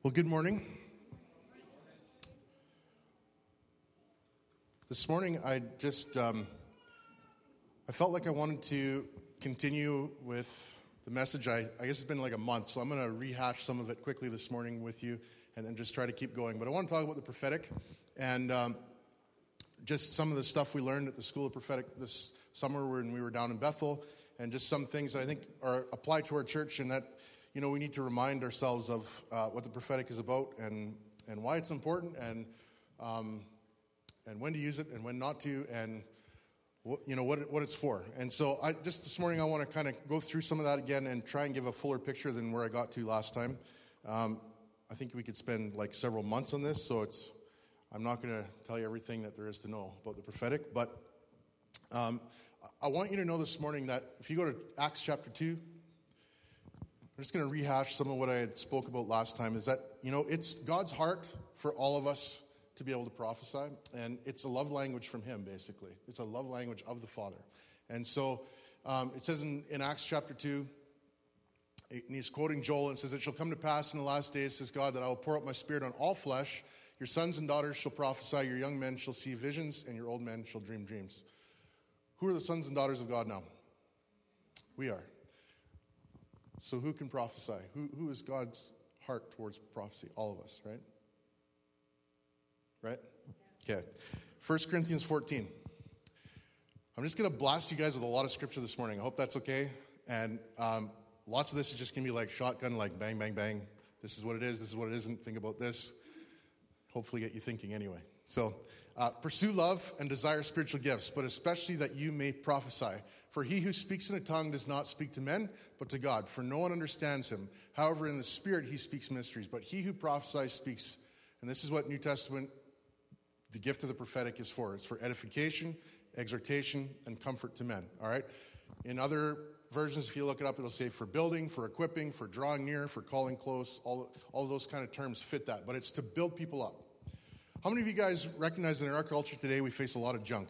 Well, good morning. This morning, I felt like I wanted to continue with the message. I guess it's been like a month, so I'm going to rehash some of it quickly this morning with you and then just try to keep going. But I want to talk about the prophetic and just some of the stuff we learned at the School of Prophetic this summer when we were down in Bethel, and just some things that I think apply to our church, and that we need to remind ourselves of what the prophetic is about and why it's important, and when to use it and when not to, and what it's for. And so this morning I want to kind of go through some of that again and try and give a fuller picture than where I got to last time. I think we could spend like several months on this, so I'm not going to tell you everything that there is to know about the prophetic, but I want you to know this morning that if you go to Acts chapter 2, I'm just going to rehash some of what I had spoke about last time, is that, it's God's heart for all of us to be able to prophesy, and it's a love language from Him, basically. It's a love language of the Father. And so it says in Acts chapter 2, and he's quoting Joel, and it says, "It shall come to pass in the last days, says God, that I will pour out my spirit on all flesh. Your sons and daughters shall prophesy, your young men shall see visions, and your old men shall dream dreams." Who are the sons and daughters of God now? We are. So who can prophesy? Who is God's heart towards prophecy? All of us, right? Right? Okay. 1 Corinthians 14. I'm just going to blast you guys with a lot of scripture this morning. I hope that's okay. And lots of this is just going to be like shotgun, like bang, bang, bang. This is what it is. This is what it isn't. Think about this. Hopefully get you thinking anyway. So, pursue love and desire spiritual gifts, but especially that you may prophesy. For he who speaks in a tongue does not speak to men, but to God, for no one understands him. However, in the Spirit he speaks mysteries. But he who prophesies speaks, and this is what New Testament, the gift of the prophetic is for. It's for edification, exhortation, and comfort to men. All right? In other versions, if you look it up, it'll say for building, for equipping, for drawing near, for calling close. All those kind of terms fit that. But it's to build people up. How many of you guys recognize that in our culture today we face a lot of junk?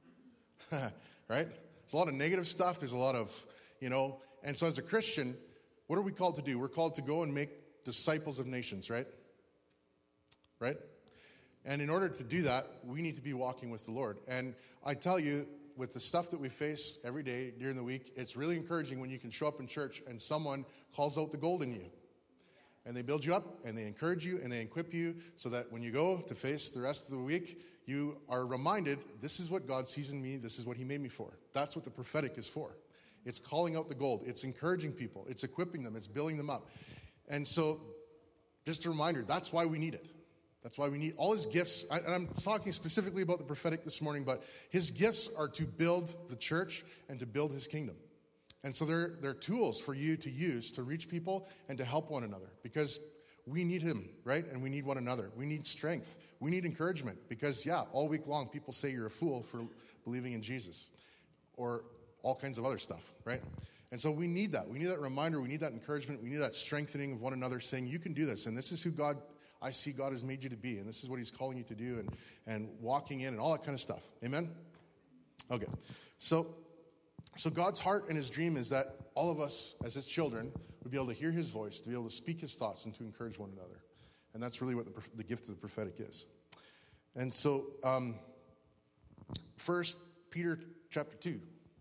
Right? There's a lot of negative stuff. There's a lot of, and so as a Christian, what are we called to do? We're called to go and make disciples of nations, right? Right? And in order to do that, we need to be walking with the Lord. And I tell you, with the stuff that we face every day during the week, it's really encouraging when you can show up in church and someone calls out the gold in you. And they build you up, and they encourage you, and they equip you so that when you go to face the rest of the week, you are reminded, this is what God sees in me, this is what He made me for. That's what the prophetic is for. It's calling out the gold. It's encouraging people. It's equipping them. It's building them up. And so, just a reminder, that's why we need it. That's why we need all His gifts. And I'm talking specifically about the prophetic this morning, but His gifts are to build the church and to build His kingdom. And so they're tools for you to use to reach people and to help one another, because we need Him, right? And we need one another. We need strength. We need encouragement, because, all week long people say you're a fool for believing in Jesus or all kinds of other stuff, right? And so we need that. We need that reminder. We need that encouragement. We need that strengthening of one another, saying you can do this. And this is who I see God has made you to be. And this is what He's calling you to do, and walking in and all that kind of stuff. Amen? Okay. So God's heart and His dream is that all of us, as His children, would be able to hear His voice, to be able to speak His thoughts, and to encourage one another. And that's really what the gift of the prophetic is. And so, 1 Peter chapter 2.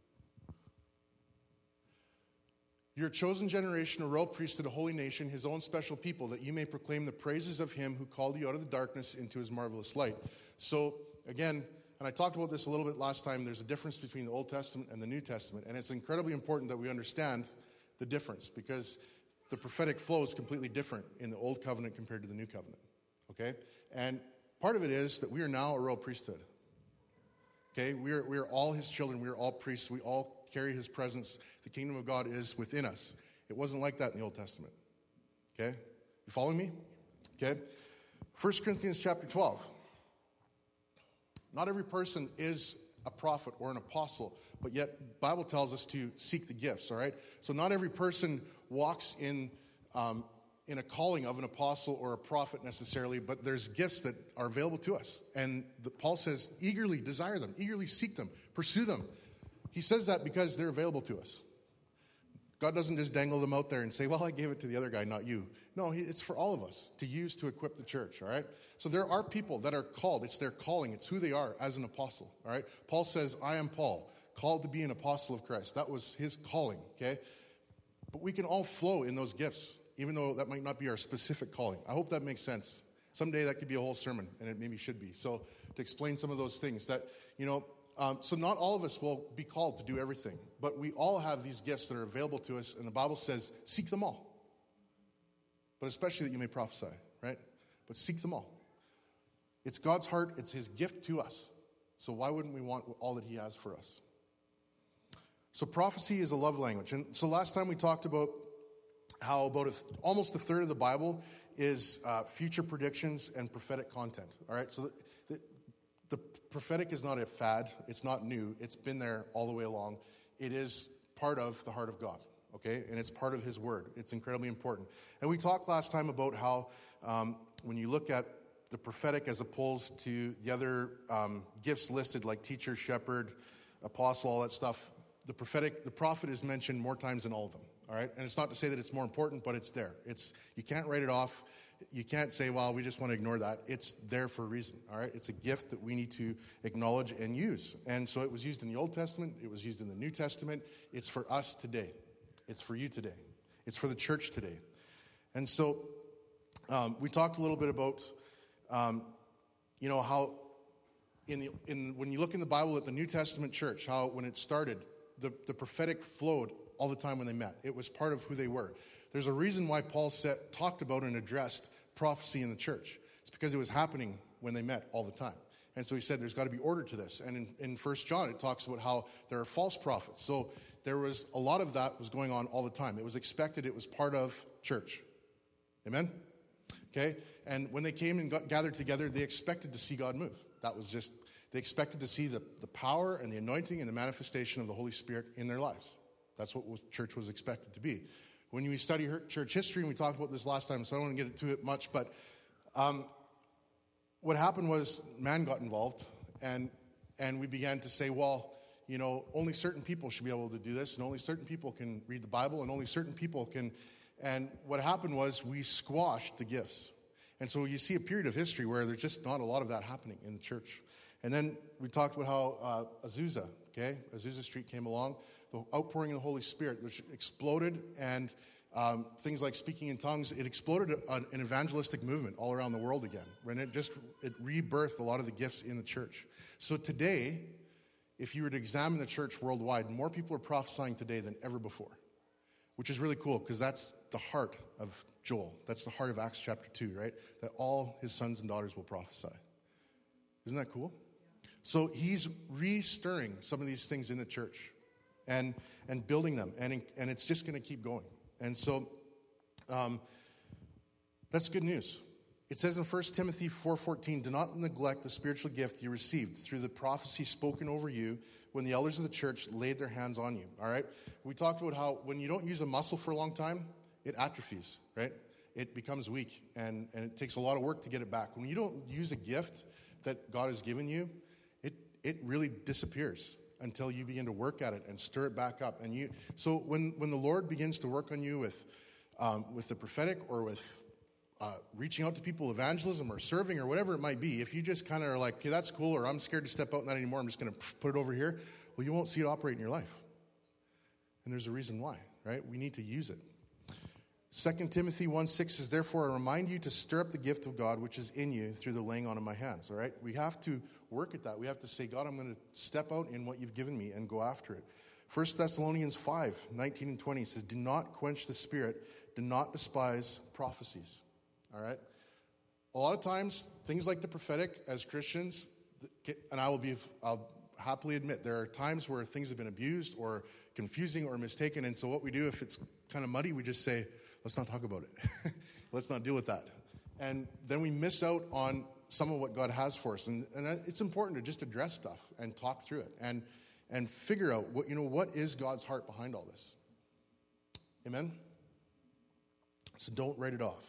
"You're a chosen generation, a royal priesthood, a holy nation, His own special people, that you may proclaim the praises of Him who called you out of the darkness into His marvelous light." So, again, and I talked about this a little bit last time, there's a difference between the Old Testament and the New Testament. And it's incredibly important that we understand the difference, because the prophetic flow is completely different in the Old Covenant compared to the New Covenant. Okay? And part of it is that we are now a royal priesthood. Okay? We are all His children. We are all priests. We all carry His presence. The kingdom of God is within us. It wasn't like that in the Old Testament. Okay? You following me? Okay? 1 Corinthians chapter 12. Not every person is a prophet or an apostle, but yet the Bible tells us to seek the gifts, all right? So not every person walks in a calling of an apostle or a prophet necessarily, but there's gifts that are available to us. And Paul says, eagerly desire them, eagerly seek them, pursue them. He says that because they're available to us. God doesn't just dangle them out there and say, well, I gave it to the other guy, not you. No, it's for all of us to use to equip the church, all right? So there are people that are called. It's their calling. It's who they are as an apostle, all right? Paul says, I am Paul, called to be an apostle of Christ. That was his calling, okay? But we can all flow in those gifts, even though that might not be our specific calling. I hope that makes sense. Someday that could be a whole sermon, and it maybe should be. So to explain some of those things that, so not all of us will be called to do everything, but we all have these gifts that are available to us, and the Bible says, seek them all. But especially that you may prophesy, right? But seek them all. It's God's heart. It's his gift to us. So why wouldn't we want all that he has for us? So prophecy is a love language. And so last time we talked about how about almost a third of the Bible is future predictions and prophetic content, all right? So the prophetic is not a fad. It's not new. It's been there all the way along. It is part of the heart of God, okay? And it's part of his word. It's incredibly important. And we talked last time about how when you look at the prophetic as opposed to the other gifts listed like teacher, shepherd, apostle, all that stuff, the prophet is mentioned more times than all of them, all right? And it's not to say that it's more important, but it's there. You can't write it off. You can't say, well, we just want to ignore that. It's there for a reason, all right? It's a gift that we need to acknowledge and use. And so it was used in the Old Testament. It was used in the New Testament. It's for us today. It's for you today. It's for the church today. And so we talked a little bit about, how when you look in the Bible at the New Testament church, how when it started, the prophetic flowed all the time when they met. It was part of who they were. There's a reason why Paul talked about and addressed prophecy in the church. It's because it was happening when they met all the time. And so he said there's got to be order to this. And in 1 John, it talks about how there are false prophets. So there was a lot of that was going on all the time. It was expected. It was part of church. Amen? Okay? And when they came and gathered together, they expected to see God move. That was just, they expected to see the power and the anointing and the manifestation of the Holy Spirit in their lives. That's what church was expected to be. When we study church history, and we talked about this last time, so I don't want to get into it much, but what happened was man got involved, and we began to say, well, only certain people should be able to do this, and only certain people can read the Bible, and only certain people can, and what happened was we squashed the gifts. And so you see a period of history where there's just not a lot of that happening in the church. And then we talked about how Azusa Street came along, the outpouring of the Holy Spirit, which exploded, and things like speaking in tongues, it exploded an evangelistic movement all around the world again. And it rebirthed a lot of the gifts in the church. So today, if you were to examine the church worldwide, more people are prophesying today than ever before, which is really cool because that's the heart of Joel. That's the heart of Acts chapter 2, right? That all his sons and daughters will prophesy. Isn't that cool? So he's re-stirring some of these things in the church and building them, and it's just going to keep going. And so that's good news. It says in 1 Timothy 4:14, do not neglect the spiritual gift you received through the prophecy spoken over you when the elders of the church laid their hands on you, all right? We talked about how when you don't use a muscle for a long time, it atrophies, right? It becomes weak, and it takes a lot of work to get it back. When you don't use a gift that God has given you, it really disappears until you begin to work at it and stir it back up. And so when the Lord begins to work on you with the prophetic or with reaching out to people, evangelism or serving or whatever it might be, if you just kind of are like, okay, that's cool, or I'm scared to step out in that anymore, I'm just going to put it over here, well, you won't see it operate in your life. And there's a reason why, right? We need to use it. 2 Timothy 1:6 says, therefore, I remind you to stir up the gift of God which is in you through the laying on of my hands, all right? We have to work at that. We have to say, God, I'm going to step out in what you've given me and go after it. 1 Thessalonians 5:19 and 20 says, do not quench the spirit, do not despise prophecies, all right? A lot of times, things like the prophetic as Christians, and I'll happily admit, there are times where things have been abused or confusing or mistaken, and so what we do, if it's kind of muddy, we just say, let's not talk about it. Let's not deal with that. And then we miss out on some of what God has for us. And it's important to just address stuff and talk through it and figure out what is God's heart behind all this. Amen? So don't write it off.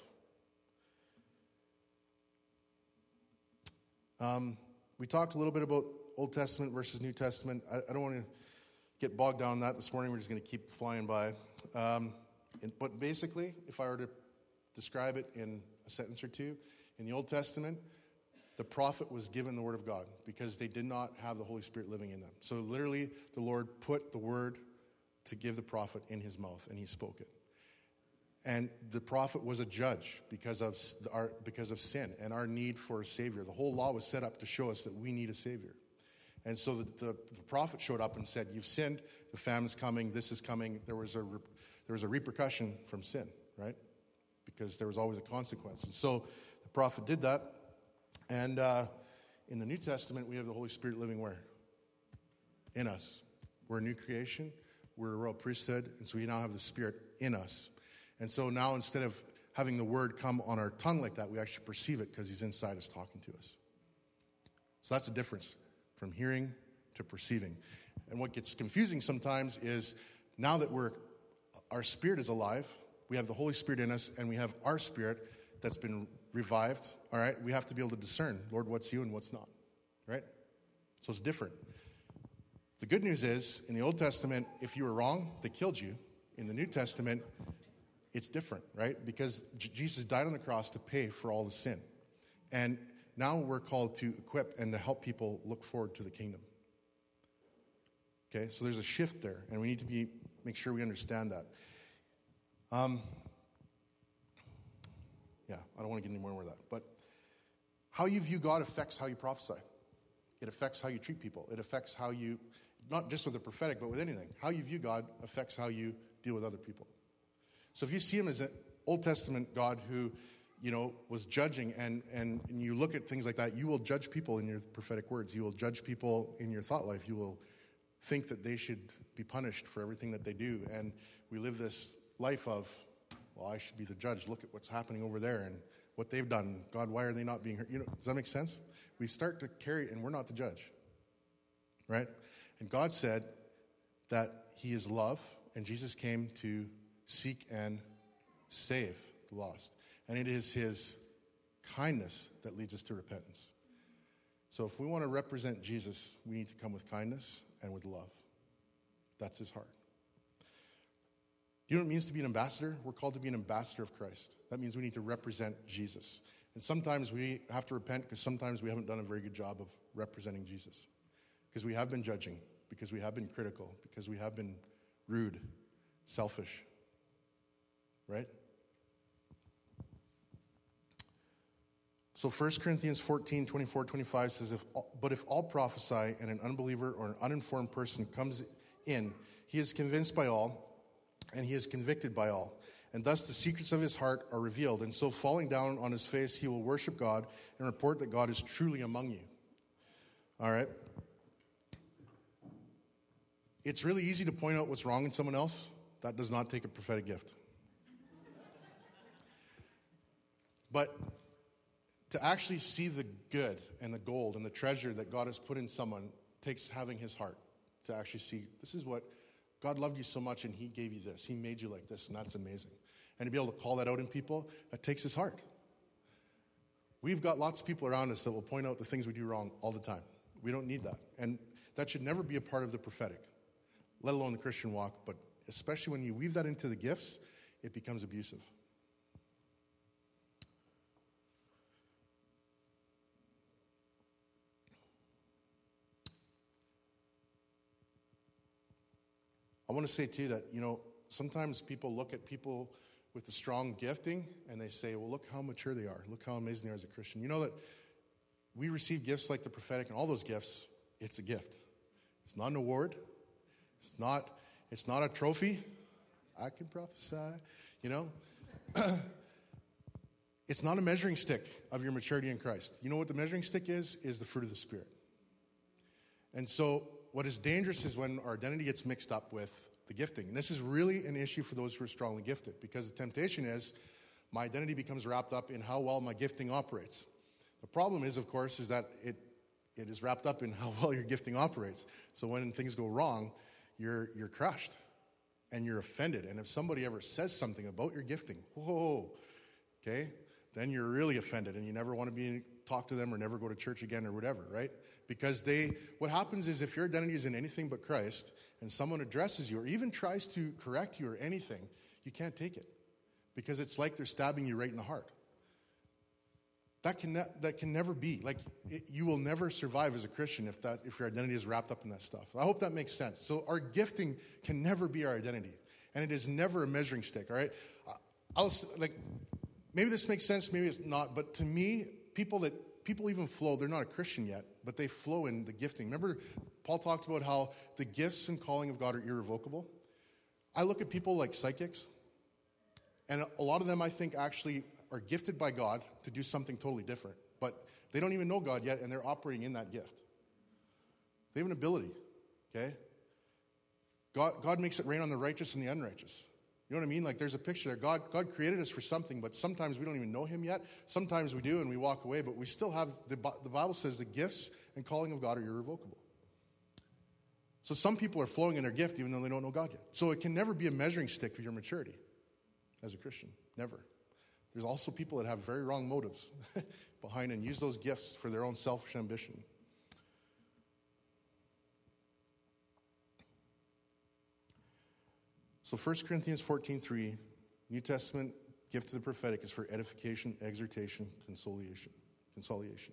We talked a little bit about Old Testament versus New Testament. I don't want to, get bogged down in that this morning. We're just going to keep flying by. But basically, if I were to describe it in a sentence or two, in the Old Testament, the prophet was given the word of God because they did not have the Holy Spirit living in them. So literally, the Lord put the word to give the prophet in his mouth, and he spoke it. And the prophet was a judge because of sin and our need for a Savior. The whole law was set up to show us that we need a Savior. And so the prophet showed up and said, you've sinned, the famine's coming, this is coming. There was a repercussion from sin, right? Because there was always a consequence. And so the prophet did that. And in the New Testament, we have the Holy Spirit living where? In us. We're a new creation. We're a royal priesthood. And so we now have the Spirit in us. And so now instead of having the word come on our tongue like that, we actually perceive it because he's inside us talking to us. So that's the difference from hearing to perceiving. And what gets confusing sometimes is now that our spirit is alive, we have the Holy Spirit in us, and we have our spirit that's been revived, all right? We have to be able to discern, Lord, what's you and what's not, right? So it's different. The good news is, in the Old Testament, if you were wrong, they killed you. In the New Testament, it's different, right? Because Jesus died on the cross to pay for all the sin. And now we're called to equip and to help people look forward to the kingdom. Okay, so there's a shift there, and we need to make sure we understand that. I don't want to get any more into that. But how you view God affects how you prophesy. It affects how you treat people. It affects how you, not just with the prophetic, but with anything. How you view God affects how you deal with other people. So if you see him as an Old Testament God who, was judging, and you look at things like that, you will judge people in your prophetic words. You will judge people in your thought life. You will think that they should be punished for everything that they do. And we live this life of, well, I should be the judge. Look at what's happening over there and what they've done. God, why are they not being hurt? Does that make sense? We start to carry, and we're not the judge, right? And God said that he is love, and Jesus came to seek and save the lost. And it is his kindness that leads us to repentance. So if we want to represent Jesus, we need to come with kindness and with love. That's his heart. Do you know what it means to be an ambassador? We're called to be an ambassador of Christ. That means we need to represent Jesus. And sometimes we have to repent because sometimes we haven't done a very good job of representing Jesus. Because we have been judging, because we have been critical, because we have been rude, selfish. Right? So 1 Corinthians 14, 24, 25 says, But if all prophesy and an unbeliever or an uninformed person comes in, he is convinced by all, and he is convicted by all. And thus the secrets of his heart are revealed. And so falling down on his face, he will worship God and report that God is truly among you. All right? It's really easy to point out what's wrong in someone else. That does not take a prophetic gift. But to actually see the good and the gold and the treasure that God has put in someone takes having his heart to actually see, this is what God loved you so much and he gave you this. He made you like this, and that's amazing. And to be able to call that out in people, that takes his heart. We've got lots of people around us that will point out the things we do wrong all the time. We don't need that. And that should never be a part of the prophetic, let alone the Christian walk. But especially when you weave that into the gifts, it becomes abusive. I want to say, too, that, sometimes people look at people with the strong gifting and they say, well, look how mature they are. Look how amazing they are as a Christian. You know that we receive gifts like the prophetic and all those gifts, it's a gift. It's not an award. It's not a trophy. I can prophesy, It's not a measuring stick of your maturity in Christ. You know what the measuring stick is? Is the fruit of the Spirit. And so what is dangerous is when our identity gets mixed up with the gifting. And this is really an issue for those who are strongly gifted, because the temptation is my identity becomes wrapped up in how well my gifting operates. The problem is, of course, is that it is wrapped up in how well your gifting operates. So when things go wrong, you're crushed and you're offended. And if somebody ever says something about your gifting, whoa, okay, then you're really offended and you never want to talk to them or never go to church again or whatever, right? Because what happens is if your identity is in anything but Christ and someone addresses you or even tries to correct you or anything, you can't take it because it's like they're stabbing you right in the heart. That can never be. You will never survive as a Christian if your identity is wrapped up in that stuff. I hope that makes sense. So our gifting can never be our identity, and it is never a measuring stick. All right, maybe this makes sense, maybe it's not. But to me, people even flow. They're not a Christian yet, but they flow in the gifting. Remember, Paul talked about how the gifts and calling of God are irrevocable. I look at people like psychics, and a lot of them I think actually are gifted by God to do something totally different. But they don't even know God yet, and they're operating in that gift. They have an ability, okay? God makes it rain on the righteous and the unrighteous. You know what I mean? Like there's a picture there. God created us for something, but sometimes we don't even know him yet. Sometimes we do, and we walk away, but we still have, the Bible says the gifts and calling of God are irrevocable. So some people are flowing in their gift even though they don't know God yet. So it can never be a measuring stick for your maturity as a Christian. Never. There's also people that have very wrong motives behind and use those gifts for their own selfish ambition. So 1 Corinthians 14:3, New Testament gift of the prophetic is for edification, exhortation, consolation.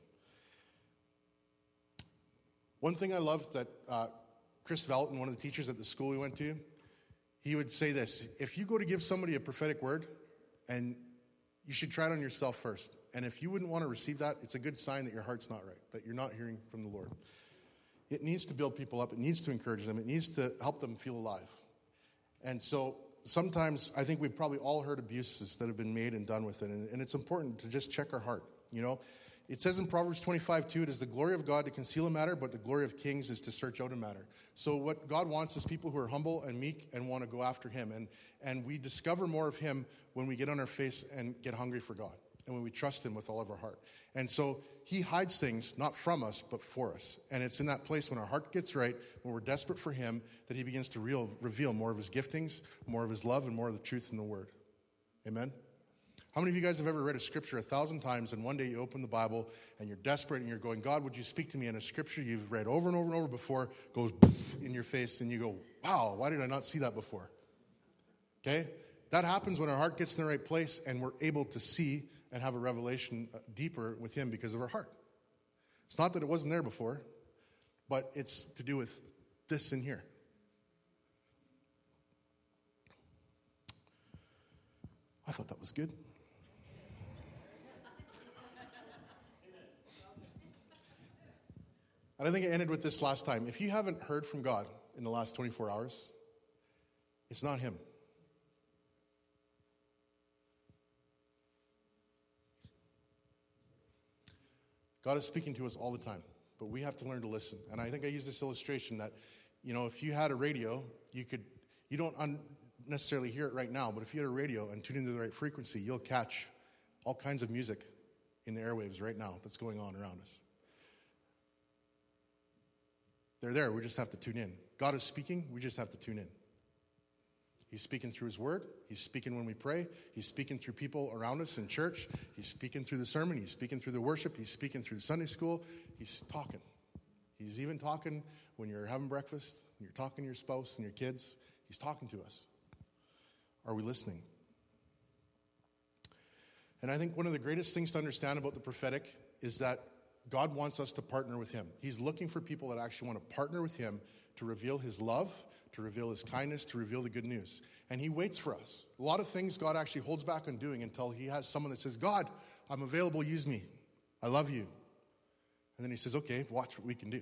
One thing I loved that Chris Velton, one of the teachers at the school we went to, he would say this: if you go to give somebody a prophetic word, and you should try it on yourself first. And if you wouldn't want to receive that, it's a good sign that your heart's not right, that you're not hearing from the Lord. It needs to build people up. It needs to encourage them. It needs to help them feel alive. And so sometimes I think we've probably all heard abuses that have been made and done with it. And it's important to just check our heart. You know, it says in Proverbs 25:2, it is the glory of God to conceal a matter, but the glory of kings is to search out a matter. So what God wants is people who are humble and meek and want to go after him. And we discover more of him when we get on our face and get hungry for God, and when we trust him with all of our heart. And so he hides things not from us, but for us. And it's in that place when our heart gets right, when we're desperate for him, that he begins to reveal more of his giftings, more of his love, and more of the truth in the word. Amen? How many of you guys have ever read a scripture 1,000 times, and one day you open the Bible and you're desperate and you're going, God, would you speak to me? And a scripture you've read over and over and over before goes in your face, and you go, wow, why did I not see that before? Okay? That happens when our heart gets in the right place and we're able to see and have a revelation deeper with him because of our heart. It's not that it wasn't there before, but it's to do with this in here. I thought that was good. And I think I ended with this last time. If you haven't heard from God in the last 24 hours, it's not him. God is speaking to us all the time, but we have to learn to listen. And I think I used this illustration that, you know, if you had a radio, you don't necessarily hear it right now, but if you had a radio and tune into the right frequency, you'll catch all kinds of music in the airwaves right now that's going on around us. They're there. We just have to tune in. God is speaking. We just have to tune in. He's speaking through his word. He's speaking when we pray. He's speaking through people around us in church. He's speaking through the sermon. He's speaking through the worship. He's speaking through Sunday school. He's talking. He's even talking when you're having breakfast, when you're talking to your spouse and your kids. He's talking to us. Are we listening? And I think one of the greatest things to understand about the prophetic is that God wants us to partner with him. He's looking for people that actually want to partner with him to reveal his love, to reveal his kindness, to reveal the good news. And he waits for us. A lot of things God actually holds back on doing until he has someone that says, God, I'm available, use me. I love you. And then he says, okay, watch what we can do.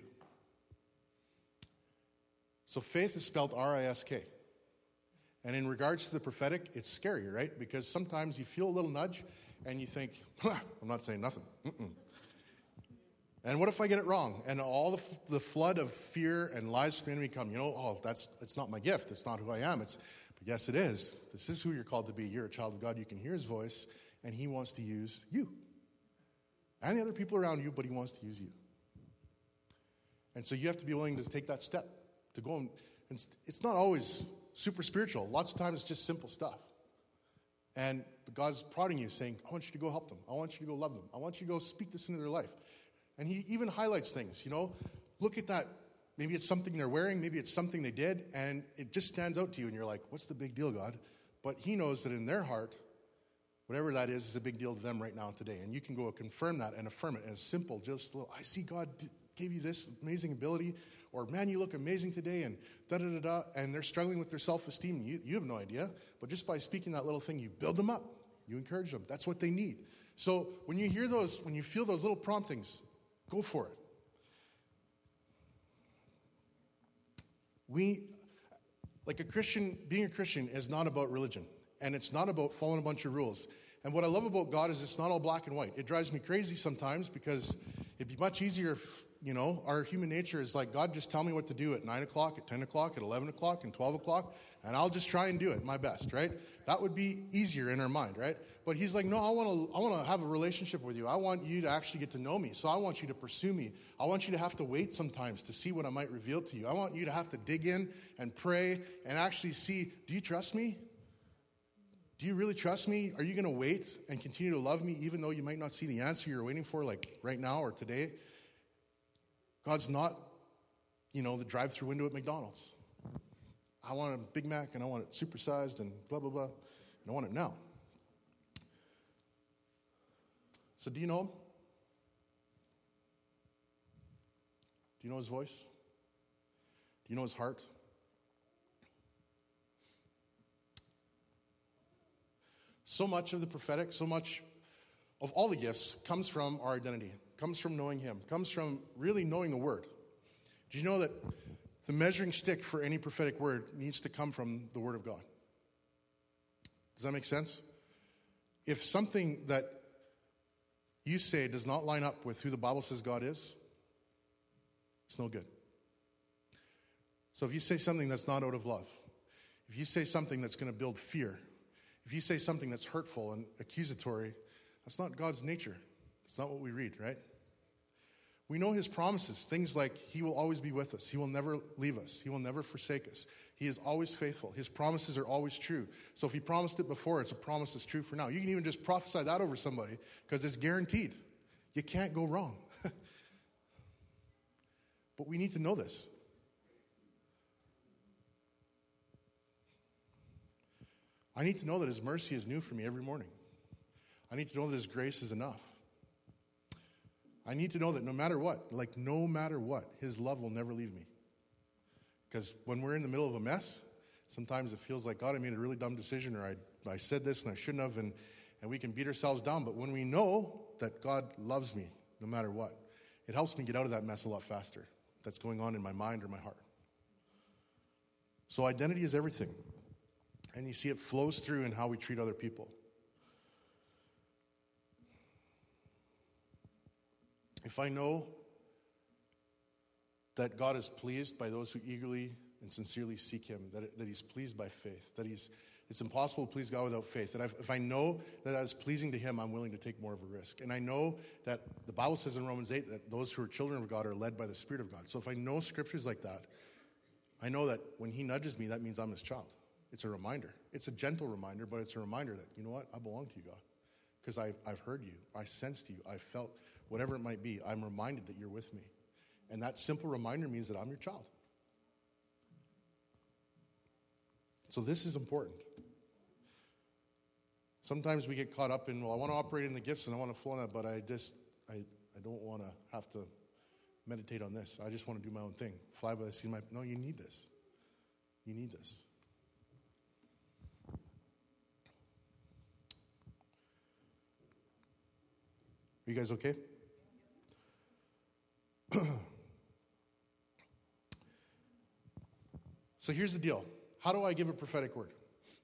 So faith is spelled R-I-S-K. And in regards to the prophetic, it's scary, right? Because sometimes you feel a little nudge and you think, I'm not saying nothing. And what if I get it wrong? And all the flood of fear and lies from the enemy come. It's not my gift. It's not who I am. But yes, it is. This is who you're called to be. You're a child of God. You can hear his voice, and he wants to use you. And the other people around you, but he wants to use you. And so you have to be willing to take that step, to go and it's not always super spiritual. Lots of times it's just simple stuff. And God's prodding you, saying, I want you to go help them. I want you to go love them. I want you to go speak this into their life. And he even highlights things, look at that. Maybe it's something they're wearing. Maybe it's something they did. And it just stands out to you. And you're like, what's the big deal, God? But he knows that in their heart, whatever that is a big deal to them right now today. And you can go confirm that and affirm it. And it's simple. Just, I see God gave you this amazing ability. Or, man, you look amazing today. And da-da-da-da. And they're struggling with their self-esteem. You have no idea. But just by speaking that little thing, you build them up. You encourage them. That's what they need. So when you hear those, when you feel those little promptings, go for it. Like a Christian, being a Christian is not about religion. And it's not about following a bunch of rules. And what I love about God is it's not all black and white. It drives me crazy sometimes because it'd be much easier if, our human nature is like, God, just tell me what to do at 9 o'clock, at 10 o'clock, at 11 o'clock, and 12 o'clock, and I'll just try and do it my best, right? That would be easier in our mind, right? But he's like, no, I want to have a relationship with you. I want you to actually get to know me. So I want you to pursue me. I want you to have to wait sometimes to see what I might reveal to you. I want you to have to dig in and pray and actually see, do you trust me? Do you really trust me? Are you going to wait and continue to love me even though you might not see the answer you're waiting for, like right now or today? God's not, the drive-through window at McDonald's. I want a Big Mac and I want it supersized and blah, blah, blah. And I want it now. So do you know him? Do you know his voice? Do you know his heart? So much of the prophetic, so much of all the gifts comes from our identity, comes from knowing him, comes from really knowing the word. Do you know that the measuring stick for any prophetic word needs to come from the word of God? Does that make sense? If something that you say does not line up with who the Bible says God is, it's no good. So if you say something that's not out of love, if you say something that's going to build fear, if you say something that's hurtful and accusatory, that's not God's nature. It's not what we read, right? We know his promises, things like he will always be with us. He will never leave us. He will never forsake us. He is always faithful. His promises are always true. So if he promised it before, it's a promise that's true for now. You can even just prophesy that over somebody because it's guaranteed. You can't go wrong. But we need to know this. I need to know that his mercy is new for me every morning. I need to know that his grace is enough. I need to know that no matter what, his love will never leave me. Because when we're in the middle of a mess, sometimes it feels like, God, I made a really dumb decision, or I said this and I shouldn't have, and we can beat ourselves down. But when we know that God loves me no matter what, it helps me get out of that mess a lot faster that's going on in my mind or my heart. So identity is everything. And you see it flows through in how we treat other people. If I know that God is pleased by those who eagerly and sincerely seek him, that he's pleased by faith, that it's impossible to please God without faith, that if I know that is pleasing to him, I'm willing to take more of a risk. And I know that the Bible says in Romans 8 that those who are children of God are led by the Spirit of God. So if I know scriptures like that, I know that when he nudges me, that means I'm his child. It's a reminder. It's a gentle reminder, but it's a reminder that, you know what, I belong to you, God. Because I've heard you. I sensed you. I felt whatever it might be. I'm reminded that you're with me. And that simple reminder means that I'm your child. So this is important. Sometimes we get caught up in, well, I want to operate in the gifts and I want to flow in that, but I don't want to have to meditate on this. I just want to do my own thing. Fly by the seat of my... No, you need this. You need this. Are you guys okay? So here's the deal. How do I give a prophetic word?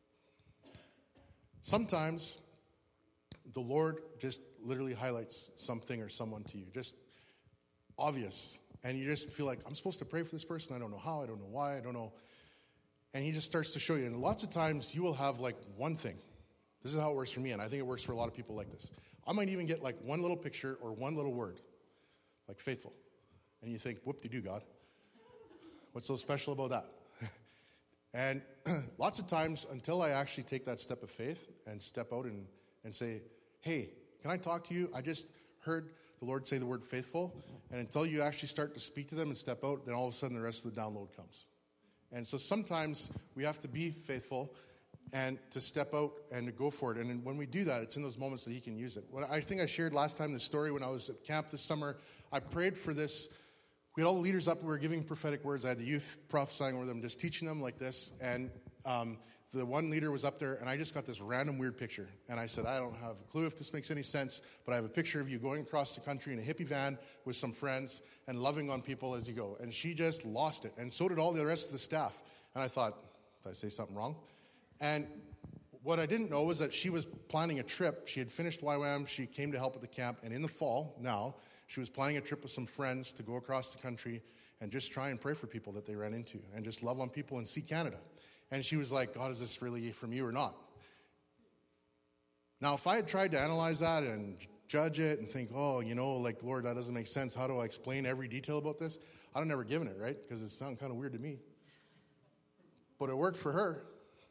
Sometimes the Lord just literally highlights something or someone to you, just obvious. And you just feel like, I'm supposed to pray for this person. I don't know how. I don't know why. I don't know. And he just starts to show you. And lots of times you will have like one thing. This is how it works for me, and I think it works for a lot of people like this. I might even get like one little picture or one little word, like faithful. And you think, whoop-de-doo, God. What's so special about that? And lots of times, until I actually take that step of faith and step out and say, hey, can I talk to you? I just heard the Lord say the word faithful. And until you actually start to speak to them and step out, then all of a sudden the rest of the download comes. And so sometimes we have to be faithful and to step out and to go for it. And when we do that, it's in those moments that he can use it. I think I shared last time the story when I was at camp this summer. I prayed for this. We had all the leaders up. We were giving prophetic words. I had the youth prophesying over them, just teaching them like this. And the one leader was up there, and I just got this random weird picture. And I said, I don't have a clue if this makes any sense, but I have a picture of you going across the country in a hippie van with some friends and loving on people as you go. And she just lost it. And so did all the rest of the staff. And I thought, did I say something wrong? And what I didn't know was that she was planning a trip. She had finished YWAM. She came to help at the camp. And in the fall, now, she was planning a trip with some friends to go across the country and just try and pray for people that they ran into and just love on people and see Canada. And she was like, God, is this really from you or not? Now, if I had tried to analyze that and judge it and think, oh, like, Lord, that doesn't make sense. How do I explain every detail about this? I'd have never given it, right? Because it sounded kind of weird to me. But it worked for her.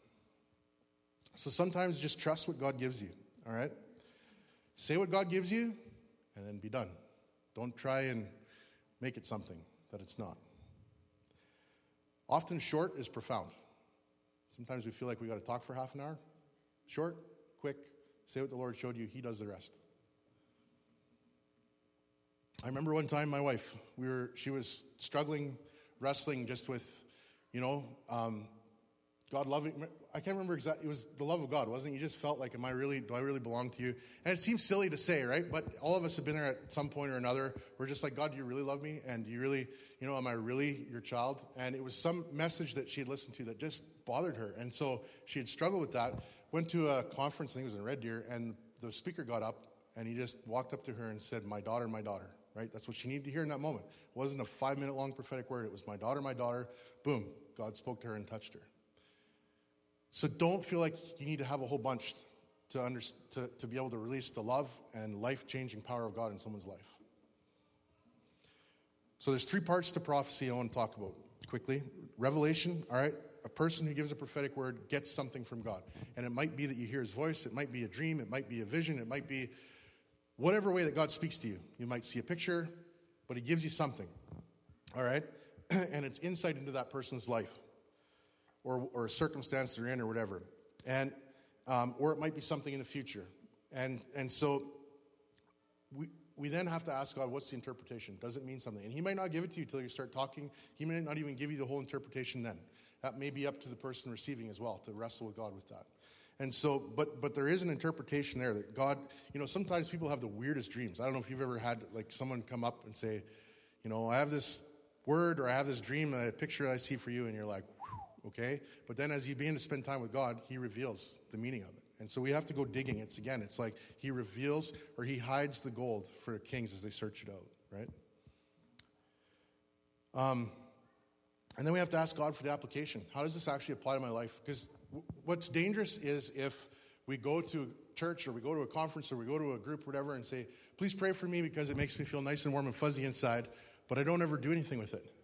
So sometimes just trust what God gives you, all right? Say what God gives you and then be done. Don't try and make it something that it's not. Often short is profound. Sometimes we feel like we got to talk for half an hour. Short, quick, say what the Lord showed you. He does the rest. I remember one time my wife, she was struggling, wrestling just with, God loving. I can't remember exactly. It was the love of God, wasn't it? You just felt like, do I really belong to you? And it seems silly to say, right? But all of us have been there at some point or another. We're just like, God, do you really love me? And do you really, am I really your child? And it was some message that she had listened to that just bothered her. And so she had struggled with that. Went to a conference, I think it was in Red Deer, and the speaker got up and he just walked up to her and said, my daughter, right? That's what she needed to hear in that moment. It wasn't a 5-minute long prophetic word. It was my daughter. Boom. God spoke to her and touched her. So don't feel like you need to have a whole bunch to be able to release the love and life-changing power of God in someone's life. So there's 3 parts to prophecy I want to talk about quickly. Revelation, all right? A person who gives a prophetic word gets something from God. And it might be that you hear his voice. It might be a dream. It might be a vision. It might be whatever way that God speaks to you. You might see a picture, but he gives you something, all right? And it's insight into that person's life. Or a circumstance they're in or whatever. And or it might be something in the future. And so we then have to ask God, what's the interpretation? Does it mean something? And he might not give it to you until you start talking. He may not even give you the whole interpretation then. That may be up to the person receiving as well, to wrestle with God with that. And so, but there is an interpretation there that God, sometimes people have the weirdest dreams. I don't know if you've ever had like someone come up and say, I have this word or I have this dream, a picture I see for you, and you're like, okay? But then as you begin to spend time with God, he reveals the meaning of it. And so we have to go digging. It's like he reveals or he hides the gold for kings as they search it out, right? And then we have to ask God for the application. How does this actually apply to my life? Because what's dangerous is if we go to church or we go to a conference or we go to a group or whatever and say, please pray for me because it makes me feel nice and warm and fuzzy inside, but I don't ever do anything with it.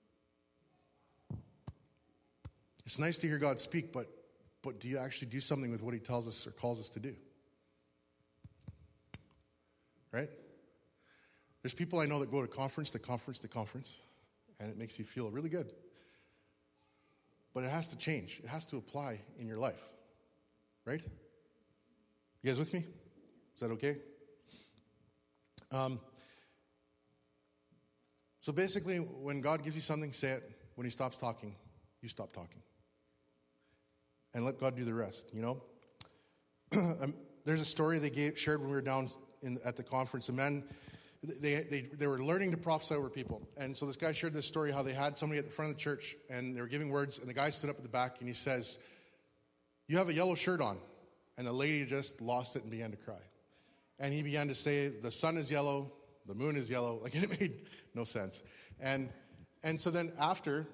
It's nice to hear God speak, but do you actually do something with what he tells us or calls us to do? Right? There's people I know that go to conference, and it makes you feel really good. But it has to change. It has to apply in your life. Right? You guys with me? Is that okay? So basically, when God gives you something, say it. When he stops talking, you stop talking. And let God do the rest, There's a story they shared when we were down at the conference. A man, they were learning to prophesy over people. And so this guy shared this story how they had somebody at the front of the church, and they were giving words, and the guy stood up at the back, and he says, you have a yellow shirt on. And the lady just lost it and began to cry. And he began to say, the sun is yellow, the moon is yellow. Like, it made no sense. And so then after,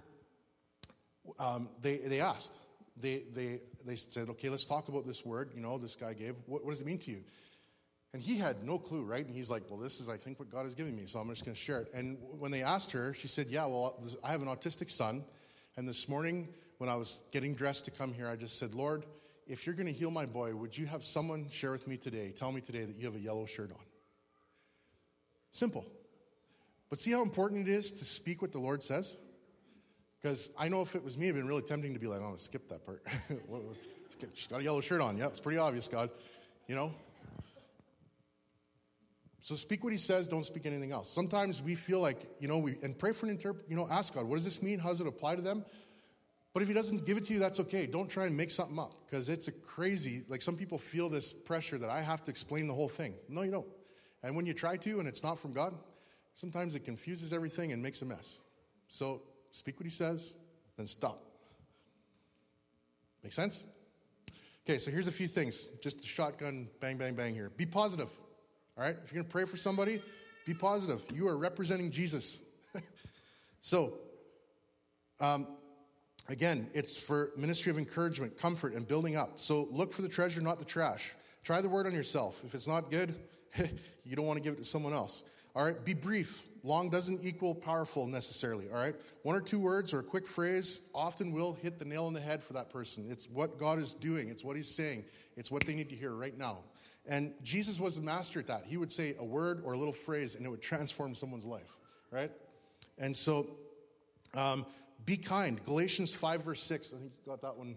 they asked. They said, okay, let's talk about this word, this guy gave. What does it mean to you? And he had no clue, right? And he's like, well, this is, I think, what God is giving me, so I'm just going to share it. And when they asked her, she said, yeah, well, I have an autistic son, and this morning when I was getting dressed to come here, I just said, Lord, if you're going to heal my boy, would you have someone share with me today, tell me today that you have a yellow shirt on? Simple. But see how important it is to speak what the Lord says? Because I know if it was me, it'd been really tempting to be like, oh, skip that part. She's got a yellow shirt on. Yeah, it's pretty obvious, God. You know? So speak what he says, don't speak anything else. Sometimes we feel like, and pray for an ask God, what does this mean? How does it apply to them? But if he doesn't give it to you, that's okay. Don't try and make something up, because it's a crazy, like some people feel this pressure that I have to explain the whole thing. No, you don't. And when you try to and it's not from God, sometimes it confuses everything and makes a mess. So speak what he says, then stop. Make sense? Okay, so here's a few things. Just a shotgun, bang, bang, bang here. Be positive. All right? If you're going to pray for somebody, be positive. You are representing Jesus. So, again, it's for ministry of encouragement, comfort, and building up. So look for the treasure, not the trash. Try the word on yourself. If it's not good, you don't want to give it to someone else. All right? Be brief. Long doesn't equal powerful necessarily. All right? 1 or 2 words or a quick phrase often will hit the nail on the head for that person. It's what God is doing. It's what he's saying. It's what they need to hear right now. And Jesus was the master at that. He would say a word or a little phrase, and it would transform someone's life. Right? And so, be kind. Galatians 5, verse 6. I think you got that one.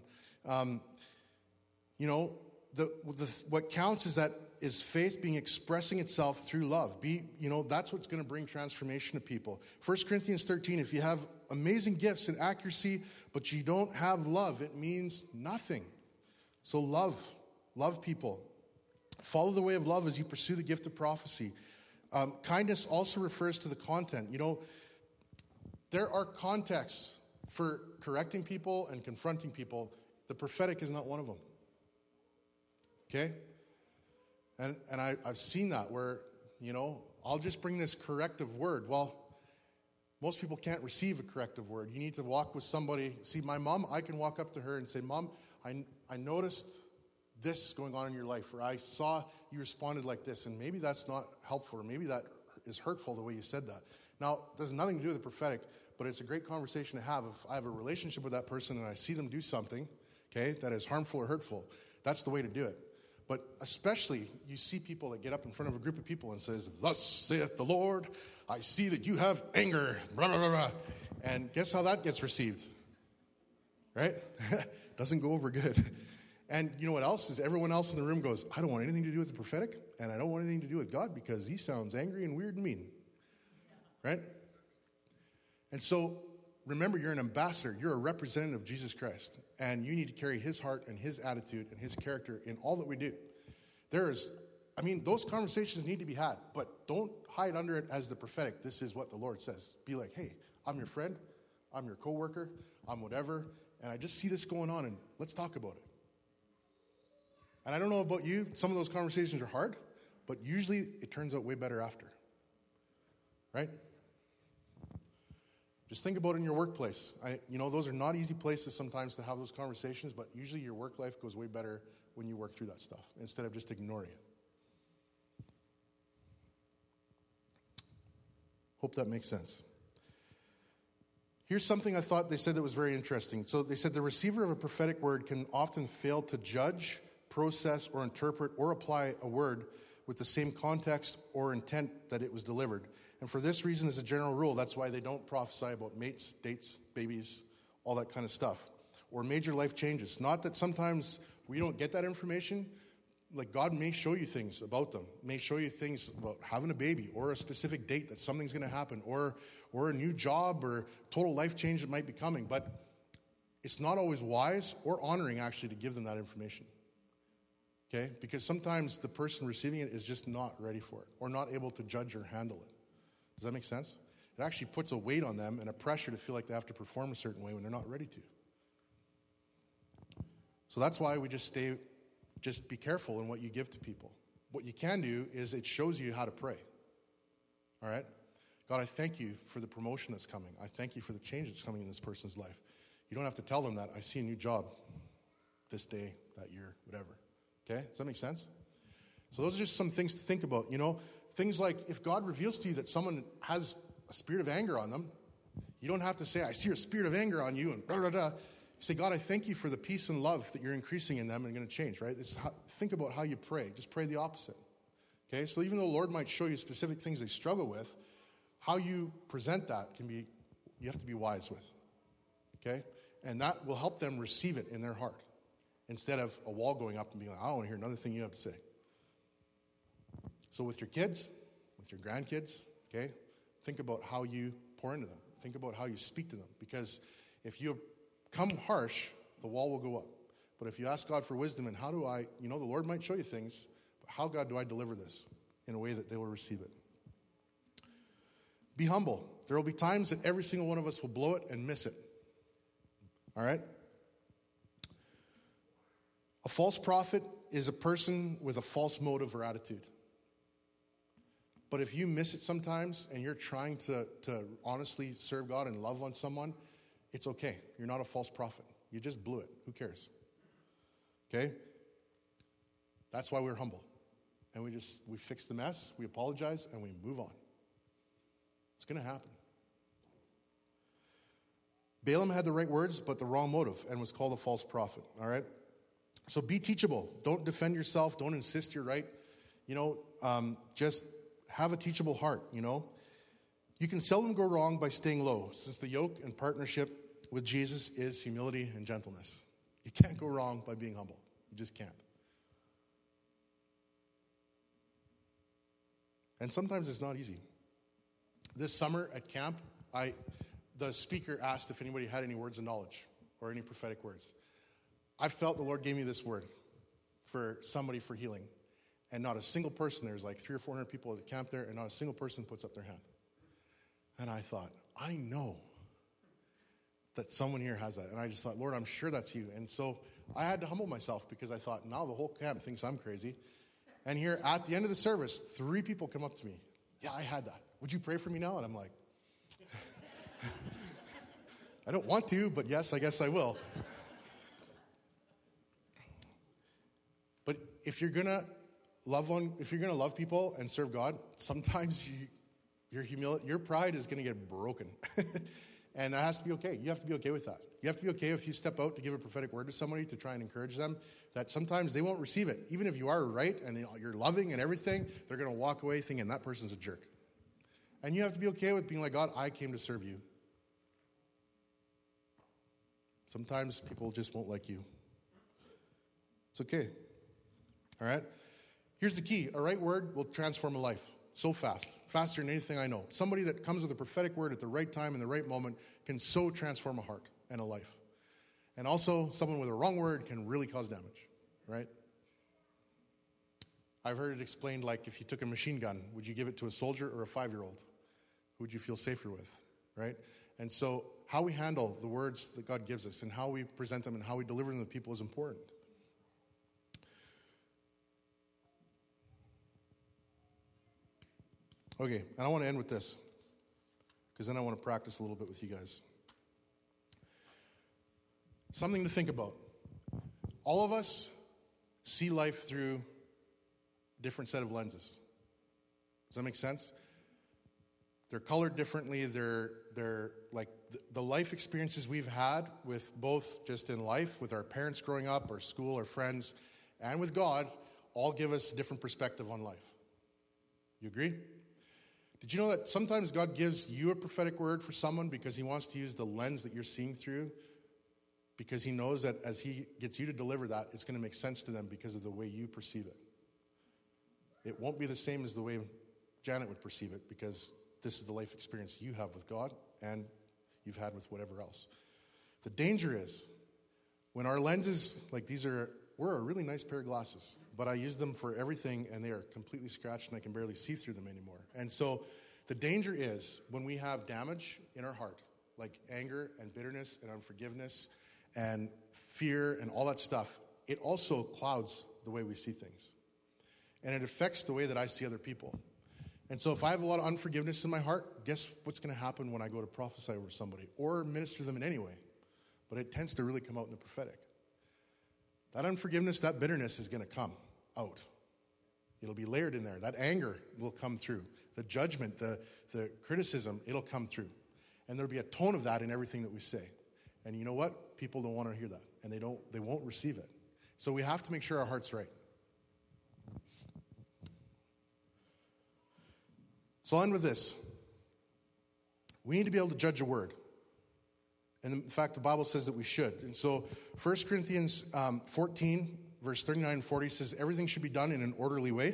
What counts is faith being expressing itself through love. That's what's going to bring transformation to people. 1 Corinthians 13, if you have amazing gifts and accuracy, but you don't have love, it means nothing. So love people. Follow the way of love as you pursue the gift of prophecy. Kindness also refers to the content. There are contexts for correcting people and confronting people. The prophetic is not one of them. Okay? And I've seen that where, I'll just bring this corrective word. Well, most people can't receive a corrective word. You need to walk with somebody. See, my mom, I can walk up to her and say, Mom, I noticed this going on in your life, or I saw you responded like this, and maybe that's not helpful, or maybe that is hurtful the way you said that. Now, it has nothing to do with the prophetic, but it's a great conversation to have. If I have a relationship with that person and I see them do something, okay, that is harmful or hurtful, that's the way to do it. But especially, you see people that get up in front of a group of people and says, "Thus saith the Lord, I see that you have anger," blah, blah, blah, blah. And guess how that gets received? Right? Doesn't go over good. And you know what else is? Everyone else in the room goes, I don't want anything to do with the prophetic, and I don't want anything to do with God because he sounds angry and weird and mean. Right? And so, remember, you're an ambassador. You're a representative of Jesus Christ. And you need to carry his heart and his attitude and his character in all that we do. Those conversations need to be had, but don't hide under it as the prophetic. This is what the Lord says. Be like, hey, I'm your friend. I'm your coworker. I'm whatever. And I just see this going on, and let's talk about it. And I don't know about you. Some of those conversations are hard, but usually it turns out way better after. Right? Just think about it in your workplace. Those are not easy places sometimes to have those conversations, but usually your work life goes way better when you work through that stuff instead of just ignoring it. Hope that makes sense. Here's something I thought they said that was very interesting. So they said the receiver of a prophetic word can often fail to judge, process, or interpret or apply a word with the same context or intent that it was delivered. And for this reason, as a general rule, that's why they don't prophesy about mates, dates, babies, all that kind of stuff, or major life changes. Not that sometimes we don't get that information. Like, God may show you things about them, may show you things about having a baby, or a specific date that something's going to happen, or a new job, or total life change that might be coming. But it's not always wise or honoring, actually, to give them that information. Okay? Because sometimes the person receiving it is just not ready for it, or not able to judge or handle it. Does that make sense? It actually puts a weight on them and a pressure to feel like they have to perform a certain way when they're not ready to. So that's why we just be careful in what you give to people. What you can do is it shows you how to pray. All right? God, I thank you for the promotion that's coming. I thank you for the change that's coming in this person's life. You don't have to tell them that I see a new job this day, that year, whatever. Okay? Does that make sense? So those are just some things to think about. Things like if God reveals to you that someone has a spirit of anger on them, you don't have to say, I see a spirit of anger on you, and blah, blah, blah. say, God, I thank you for the peace and love that you're increasing in them and going to change, right? Think about how you pray. Just pray the opposite. Okay? So even though the Lord might show you specific things they struggle with, how you present that you have to be wise with. Okay? And that will help them receive it in their heart instead of a wall going up and being like, I don't want to hear another thing you have to say. So with your kids, with your grandkids, okay, think about how you pour into them. Think about how you speak to them. Because if you come harsh, the wall will go up. But if you ask God for wisdom and how do I, the Lord might show you things, but how, God, do I deliver this in a way that they will receive it? Be humble. There will be times that every single one of us will blow it and miss it. All right? A false prophet is a person with a false motive or attitude. But if you miss it sometimes and you're trying to honestly serve God and love on someone, it's okay. You're not a false prophet. You just blew it. Who cares? Okay? That's why we're humble. And we fix the mess, we apologize, and we move on. It's going to happen. Balaam had the right words, but the wrong motive, and was called a false prophet. All right? So be teachable. Don't defend yourself. Don't insist you're right. Just have a teachable heart, You can seldom go wrong by staying low, since the yoke and partnership with Jesus is humility and gentleness. You can't go wrong by being humble. You just can't. And sometimes it's not easy. This summer at camp, the speaker asked if anybody had any words of knowledge or any prophetic words. I felt the Lord gave me this word for somebody for healing. And not a single person, there's like 300 or 400 people at the camp there, and not a single person puts up their hand. And I thought, I know that someone here has that. And I just thought, Lord, I'm sure that's you. And so I had to humble myself because I thought, now the whole camp thinks I'm crazy. And here at the end of the service, 3 people come up to me. Yeah, I had that. Would you pray for me now? And I'm like, I don't want to, but yes, I guess I will. But if you're going to love people and serve God, sometimes your pride is going to get broken. And that has to be okay. You have to be okay with that. You have to be okay if you step out to give a prophetic word to somebody to try and encourage them, that sometimes they won't receive it. Even if you are right and you're loving and everything, they're going to walk away thinking that person's a jerk. And you have to be okay with being like, God, I came to serve you. Sometimes people just won't like you. It's okay. All right? Here's the key. A right word will transform a life so fast. Faster than anything I know. Somebody that comes with a prophetic word at the right time in the right moment can so transform a heart and a life. And also, someone with a wrong word can really cause damage. Right? I've heard it explained like if you took a machine gun, would you give it to a soldier or a 5-year-old? Who would you feel safer with? Right? And so how we handle the words that God gives us and how we present them and how we deliver them to people is important. Okay, and I want to end with this, because then I want to practice a little bit with you guys. Something to think about. All of us see life through a different set of lenses. Does that make sense? They're colored differently. They're like the life experiences we've had with both just in life, with our parents growing up, or school, or friends, and with God, all give us a different perspective on life. You agree? Did you know that sometimes God gives you a prophetic word for someone because he wants to use the lens that you're seeing through? Because he knows that as he gets you to deliver that, it's going to make sense to them because of the way you perceive it. It won't be the same as the way Janet would perceive it, because this is the life experience you have with God and you've had with whatever else. The danger is when our lenses, like we're a really nice pair of glasses, but I use them for everything and they are completely scratched and I can barely see through them anymore. And so the danger is when we have damage in our heart, like anger and bitterness and unforgiveness and fear and all that stuff, it also clouds the way we see things. And it affects the way that I see other people. And so if I have a lot of unforgiveness in my heart, guess what's going to happen when I go to prophesy over somebody or minister to them in any way? But it tends to really come out in the prophetic. That unforgiveness, that bitterness is going to come out. It'll be layered in there. That anger will come through. The judgment, the criticism, it'll come through. And there'll be a tone of that in everything that we say. And you know what? People don't want to hear that, and they won't receive it. So we have to make sure our heart's right. So I'll end with this. We need to be able to judge a word. And in fact, the Bible says that we should. And so 1 Corinthians 14, verse 39 and 40 says, everything should be done in an orderly way.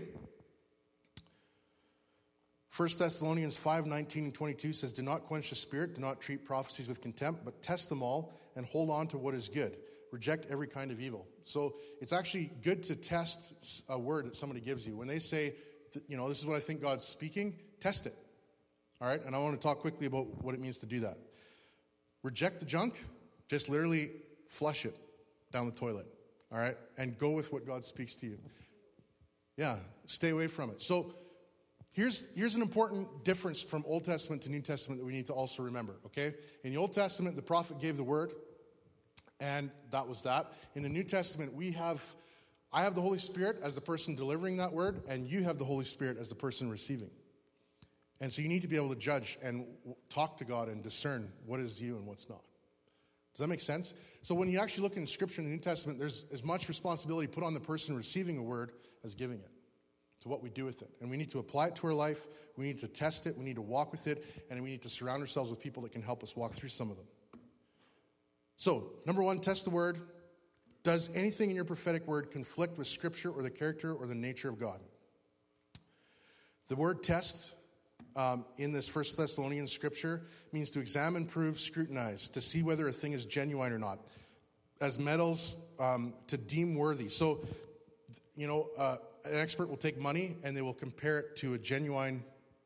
1 Thessalonians 5, 19 and 22 says, do not quench the spirit, do not treat prophecies with contempt, but test them all and hold on to what is good. Reject every kind of evil. So it's actually good to test a word that somebody gives you. When they say, this is what I think God's speaking, test it. All right? And I want to talk quickly about what it means to do that. Reject the junk, just literally flush it down the toilet. All right? And go with what God speaks to you. Yeah, stay away from it. So here's an important difference from Old Testament to New Testament that we need to also remember, okay? In the Old Testament, the prophet gave the word, and that was that. In the New Testament, I have the Holy Spirit as the person delivering that word, and you have the Holy Spirit as the person receiving. And so you need to be able to judge and talk to God and discern what is you and what's not. Does that make sense? So when you actually look in Scripture in the New Testament, there's as much responsibility put on the person receiving a word as giving it, to what we do with it. And we need to apply it to our life. We need to test it. We need to walk with it. And we need to surround ourselves with people that can help us walk through some of them. So, number one, test the word. Does anything in your prophetic word conflict with Scripture or the character or the nature of God? The word test in this 1 Thessalonians Scripture means to examine, prove, scrutinize, to see whether a thing is genuine or not. As metals, to deem worthy. So, an expert will take money and they will compare it to a genuine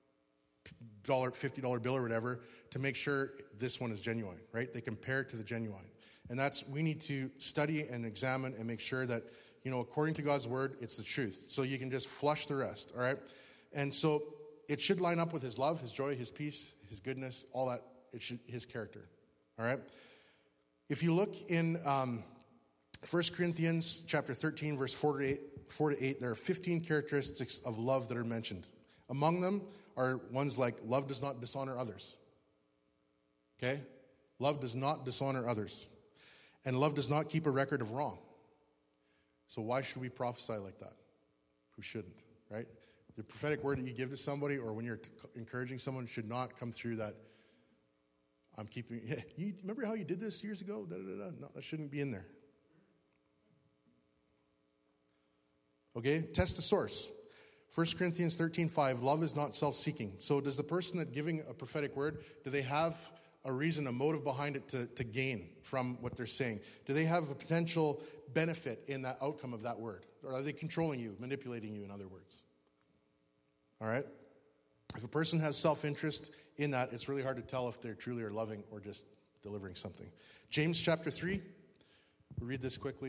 $50 bill or whatever to make sure this one is genuine, right? They compare it to the genuine. And we need to study and examine and make sure that, according to God's word, it's the truth. So you can just flush the rest, all right? And so it should line up with his love, his joy, his peace, his goodness, all that, his character, all right? If you look in 1 Corinthians chapter 13, verse 4 to 8, there are 15 characteristics of love that are mentioned. Among them are ones like love does not dishonor others. Okay? Love does not dishonor others. And love does not keep a record of wrong. So why should we prophesy like that? Who shouldn't, right? The prophetic word that you give to somebody or when you're encouraging someone should not come through that you remember how you did this years ago? No, that shouldn't be in there. Okay, test the source. 1 Corinthians 13:5, love is not self-seeking. So does the person that giving a prophetic word, do they have a reason, a motive behind it to gain from what they're saying? Do they have a potential benefit in that outcome of that word? Or are they controlling you, manipulating you, in other words? All right? If a person has self-interest in that, it's really hard to tell if they truly are loving or just delivering something. James chapter 3, we'll read this quickly.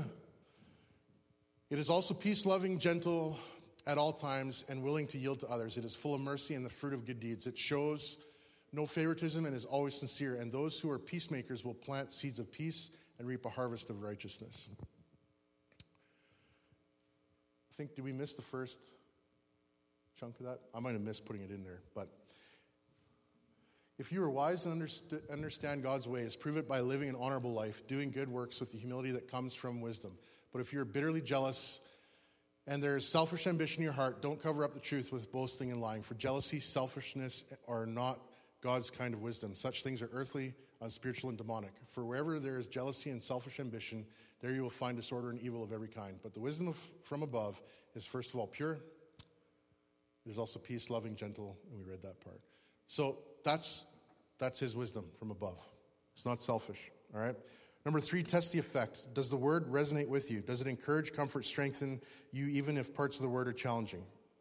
It is also peace-loving, gentle at all times, and willing to yield to others. It is full of mercy and the fruit of good deeds. It shows no favoritism and is always sincere. And those who are peacemakers will plant seeds of peace and reap a harvest of righteousness. I think, did we miss the first chunk of that? I might have missed putting it in there. But if you are wise and understand God's ways, prove it by living an honorable life, doing good works with the humility that comes from wisdom. But if you're bitterly jealous and there is selfish ambition in your heart, don't cover up the truth with boasting and lying. For jealousy, selfishness are not God's kind of wisdom. Such things are earthly, unspiritual, and demonic. For wherever there is jealousy and selfish ambition, there you will find disorder and evil of every kind. But the wisdom from above is first of all pure. It is also peace, loving, gentle, and we read that part. So that's his wisdom from above. It's not selfish, all right? Number 3, test the effect. Does the word resonate with you? Does it encourage, comfort, strengthen you, even if parts of the word are challenging?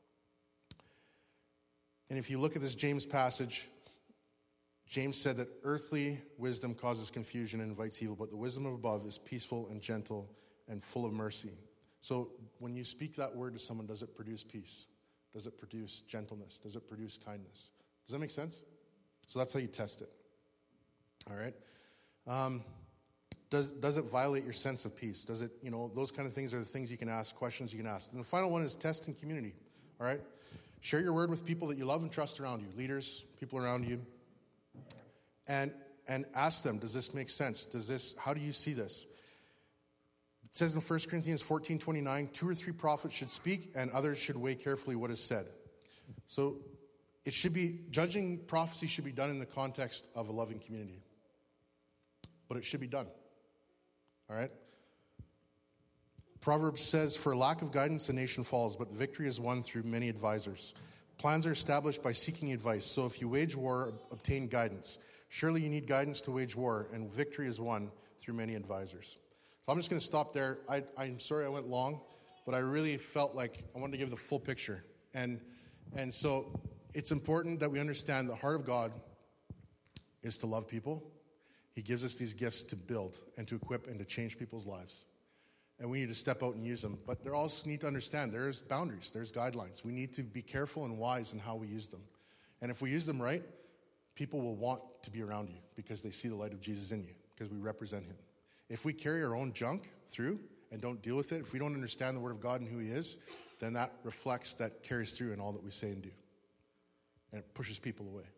And if you look at this James passage, James said that earthly wisdom causes confusion and invites evil, but the wisdom of above is peaceful and gentle and full of mercy. So when you speak that word to someone, does it produce peace? Does it produce gentleness? Does it produce kindness? Does that make sense? So that's how you test it. All right? Does it violate your sense of peace? Does it, those kind of things are the things you can ask, questions you can ask. And the final one is test in community. All right? Share your word with people that you love and trust around you, leaders, people around you. And ask them, does this make sense? How do you see this? It says in 1 Corinthians 14:29, 2 or 3 prophets should speak, and others should weigh carefully what is said. So judging prophecy should be done in the context of a loving community. But it should be done. All right? Proverbs says, for lack of guidance, a nation falls, but victory is won through many advisors. Plans are established by seeking advice. So if you wage war, obtain guidance. Surely you need guidance to wage war, and victory is won through many advisors. So I'm just going to stop there. I'm sorry I went long, but I really felt like I wanted to give the full picture. And so it's important that we understand the heart of God is to love people. He gives us these gifts to build and to equip and to change people's lives. And we need to step out and use them. But they also need to understand there's boundaries, there's guidelines. We need to be careful and wise in how we use them. And if we use them right, people will want to be around you because they see the light of Jesus in you, because we represent him. If we carry our own junk through and don't deal with it, if we don't understand the Word of God and who he is, then that carries through in all that we say and do. And it pushes people away.